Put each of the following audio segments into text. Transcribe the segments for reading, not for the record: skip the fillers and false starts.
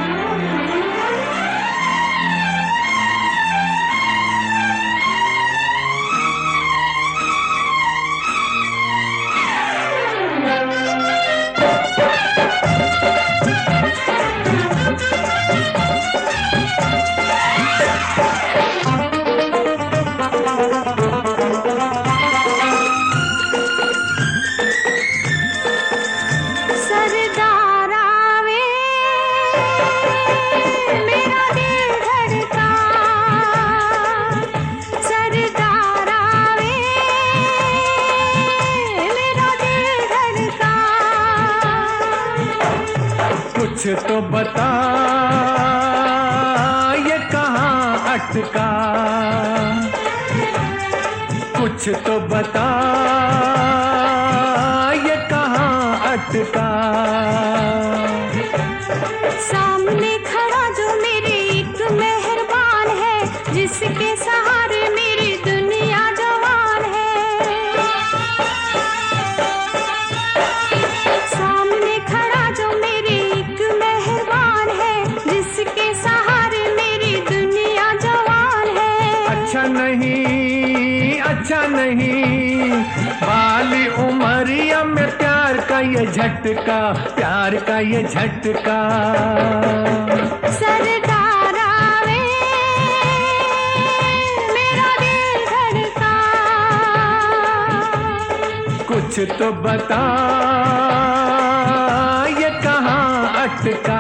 कुछ तो बता ये कहाँ अटका, कुछ तो बता ये कहाँ अटका। सामने खड़ा जो मेरे एक मेहरबान है, जिसके सहारे मेरी दुनिया जवान है। सामने खड़ा जो मेरे एक मेहरबान है, जिसके सहारे मेरी दुनिया जवान है। अच्छा नहीं बाली उमरिया में प्यार का ये झटका, प्यार का ये झटका। सरदार आवे मेरा दिल धड़का, कुछ तो बता ये कहाँ अटका।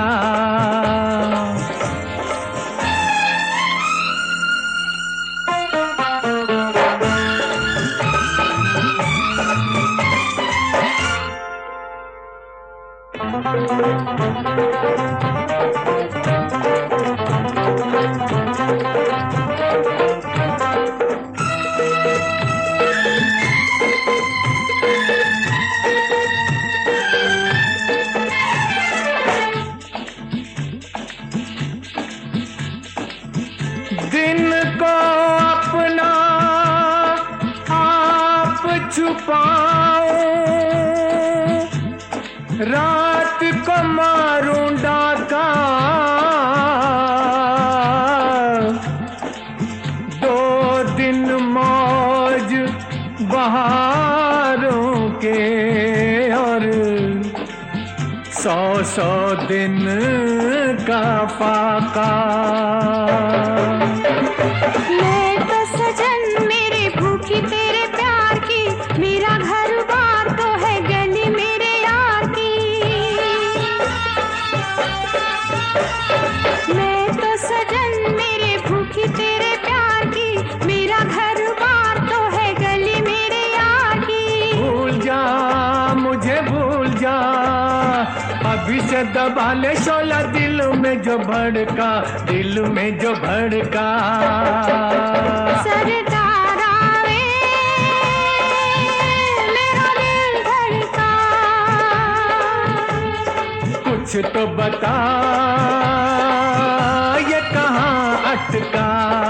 दिन को अपना आप छुपाओ, रात को मारूं डाका। दो दिन मौज बहारों के और 100 दिन का फाका। मैं तो सजन मेरे भूखी तेरे प्यार की, मेरा घर बार तो है गली मेरे यार की। मैं तो सजन मेरे भूखी तेरे प्यार की, मेरा घर बार तो है गली मेरे यार की। भूल जा मुझे भूल जा, अभी से दबा ले शोला दिल में जो भड़का, दिल में जो भड़का। सरदार आवे मेरा दिल धड़का, कुछ तो बता ये कहाँ अटका।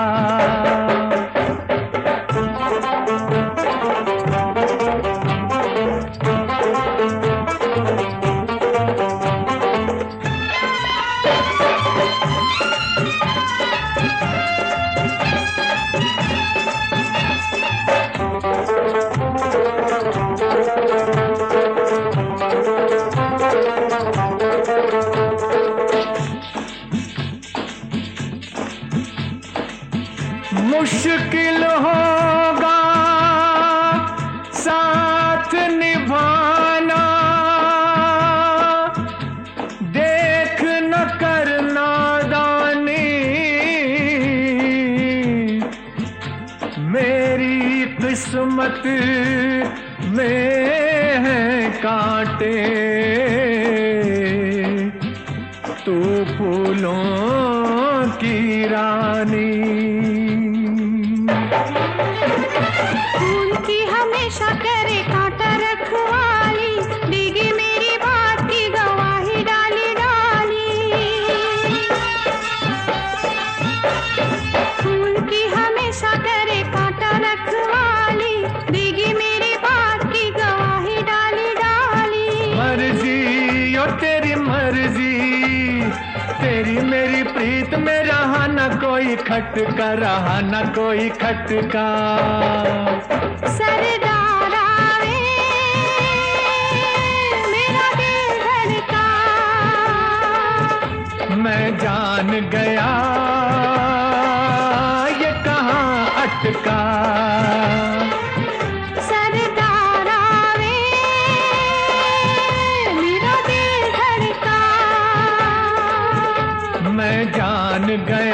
मुश्किल होगा साथ निभाना, देख न करना दानी। मेरी किस्मत में है कांटे, तू फूलों की रानी। फूल की हमेशा करे कांटा रखवाली, देगी मेरी बात की गवाही डाली डाली। फूल की हमेशा करे कांटा रखवाली, देगी मेरी बात की गवाही डाली डाली। मर्जी ओ तेरी मर्जी, तेरी मेरी प्रीत में रहा न कोई खटका, रहा न कोई खटका। सरदारा वे मेरा दिल धड़का, मैं जान गया ये कहाँ अटका। सरदारा वे मेरा दिल धड़का, मैं जान गया